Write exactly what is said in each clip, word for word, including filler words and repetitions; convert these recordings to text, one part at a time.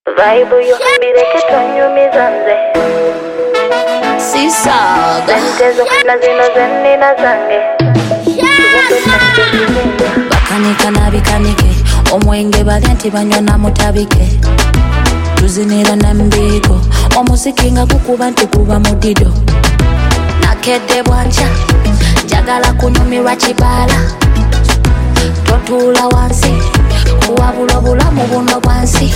Vibe yo mbireke tonyumiza nze Sisaga Zentezo na zino zenni na zange Bakanika na bikanike Omwenge bali nti banywa na mutabike Tuzinira na mbiko Omuziki nga gukuba nti guba mudido Nakedde bwanca Njagala kunyumirwa kibala Totuula wansi Kuwabula bulamu buno bwansi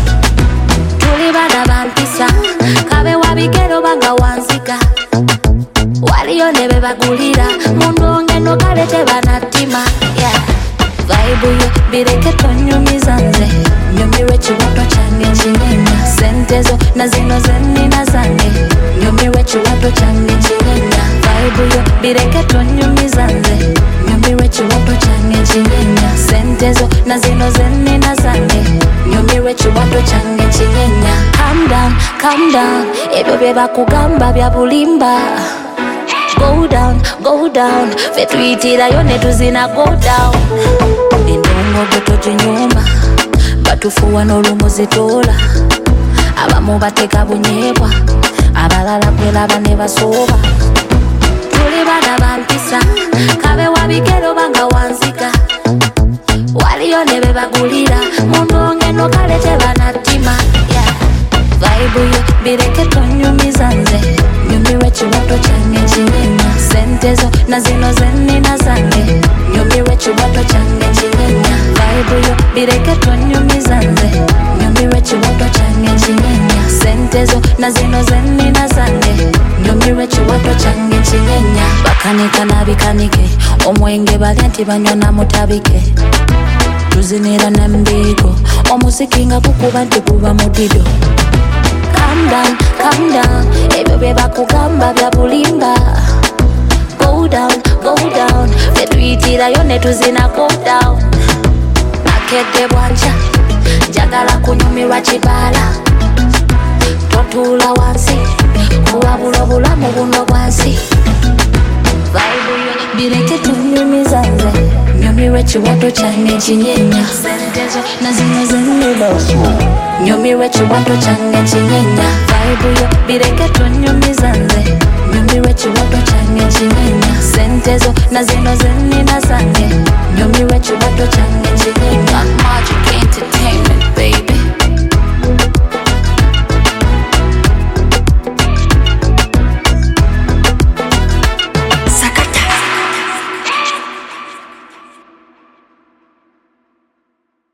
Tuli bana bampisa Kabe wabigero banga wanzika Waliyo nebe bagulira Munonge no kale tebanatima yeah. Vibe yo bireke tonyumiza nze Nyumirwe chiwato change chinenya Sentezo na zino zenni na zange Nyumirwe chiwato change chinenya Vibe yo bireke tonyumiza nze Nyumirwe chiwato change chinenya Sentezo na zino zenni na zange Nyumirwe chiwato change chinenya Calm down, calm down Ebyo beba kugamba bya bulimba Go down, go down Fetuitira yone tuzina go down Endongo geto jinyuma Batufuwa n'olumuzitola Abamu bateka bunyebwa Abalala kwela bane basoba Tuli bana bampisa Kabe wabigero banga wanzika Waliyo nebe bagulira Munonge no kale tebanatima yeah. Vibe yo bireke tonyumiza nze Nyumirwe chiwato change chinenya Sentezo na zino zenni na zange Nyumirwe chiwato change chinenya Vibe yo bireke tonyumiza nze Nyumirwe chiwato change chinenya Sentezo na zino zenni na zange Nyumirwe chiwato change chinenya Bakanika na bikanike Omwenge bali nti banywa na mutabike Tuzinira na mbiko Omuziki nga gukuba nti guba mudido Calm down, calm down Ebyo beba kugamba bya bulimba Go down, go down Fetuitira yone tuzina go down Nakedde bwanca Njagala kunyumirwa kibala Totuula wansi Kuwabula bulamu buno bwansi Vibe yo bireke tunyumiza nze Nyumirwe chiwato change chinyenya Sentezo na zino zenni Nyumirwe chiwato change chinyenya Vibe yo bireke tunyumiza nze Nyumirwe chiwato change chinyenya Sentezo na zino zenni na zange Nyumirwe chiwato change chinyenya Magic